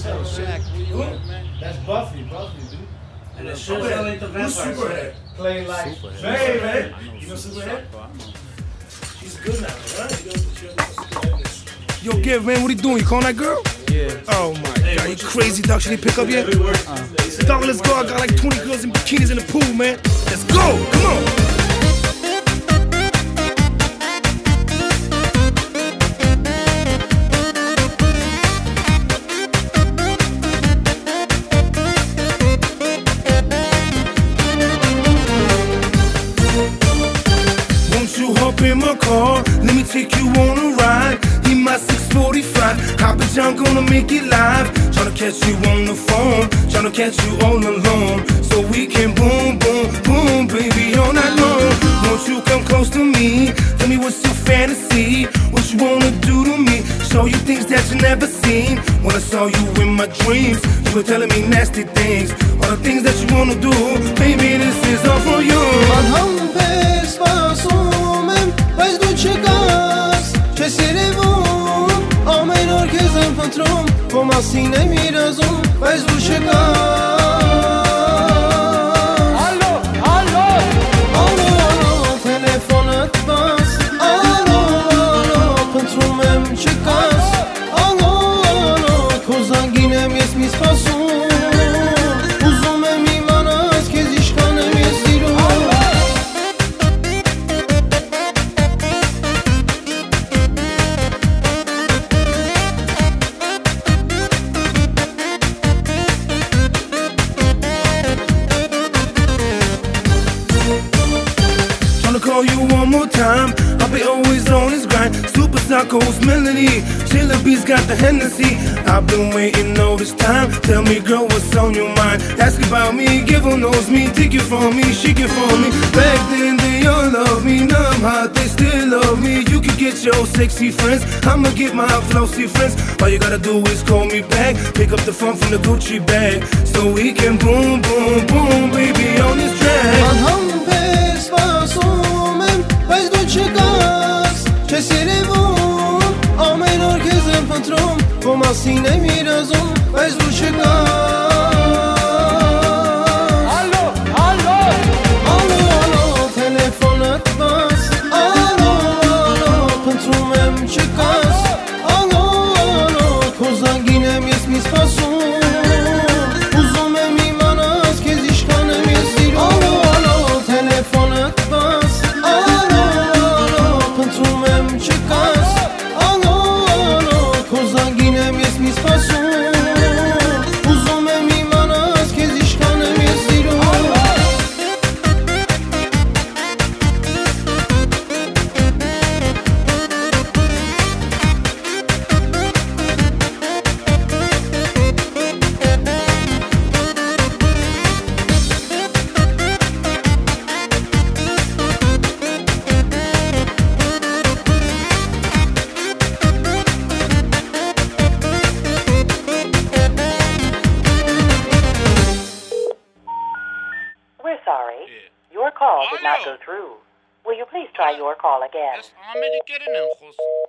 Shaq, Who? man. That's Buffy, dude. And it sure ain't the Who's vampire. Superhead? Play like Superhead. baby. I know You know Super Superhead? Soccer, I know. She's good now, right? You know Superhead is. Yo, Give, man, what are you doing? You calling that girl? Yeah. Oh my god, you crazy dog. She didn't pick up yet? Dog, let's go. I got like 20 girls in bikinis in the pool, man. Let's go. Come on. Won't you hop in my car? Let me take you on a ride. He my 645. Papa John gonna make it live. Tryna catch you on the phone. Tryna catch you all alone. So we can boom, boom, boom, baby, all night long. Won't you come close to me? Tell me what's your fantasy? What you wanna do to me? Show you things that you never seen. When I saw you in my dreams, you were telling me nasty things. All the things that you wanna do, baby, this is all for you. Բայց դու չկաս, չես երևում Ամեն օր քեզ եմ փնտրում Քո մասին եմ երազում, բայց դու չկաս Ալո, ալո Ալո, ալո, տելեֆոնդ բաց Ալո, ալո, փնտրում եմ չկաս Ալո, ալո, քո զանգին եմ ես մի սպասում Ուզում եմ իմանաս, քեզ իշքան եմ ես սիրում Call you one more time. I'll be always on his grind. Super Socko's melody. Chilla Beats got the Hennessy. I've been waiting all this time. Tell me, girl, what's on your mind? Ask about me, give her knows me. Take it from me, shake it for me. Back then they all love me. Now I'm hot, they still love me. You can get your sexy friends. I'ma get my flossy friends. All you gotta do is call me back. Pick up the phone from the Gucci bag. So we can boom, boom, boom, baby, on this track. Բայց դու չկաս, չես երևում Ամեն օր քեզ եմ փնտրում Քո մասին եմ երազում, բայց դու չկաս Ալո, ալո Ալո, ալո, տելեֆոնդ բաց Ալո, ալո, փնտրում եմ չկաս Ալո, ալո, քո զանգին եմ ես մի սպասում Ուզում եմ իմանաս, քեզ իշքան եմ ես սիրում Ալո, ալո, տելեֆոնդ բաց We're sorry. Your call did not go through. Will you please try your call again? Ameli gelinin olsun.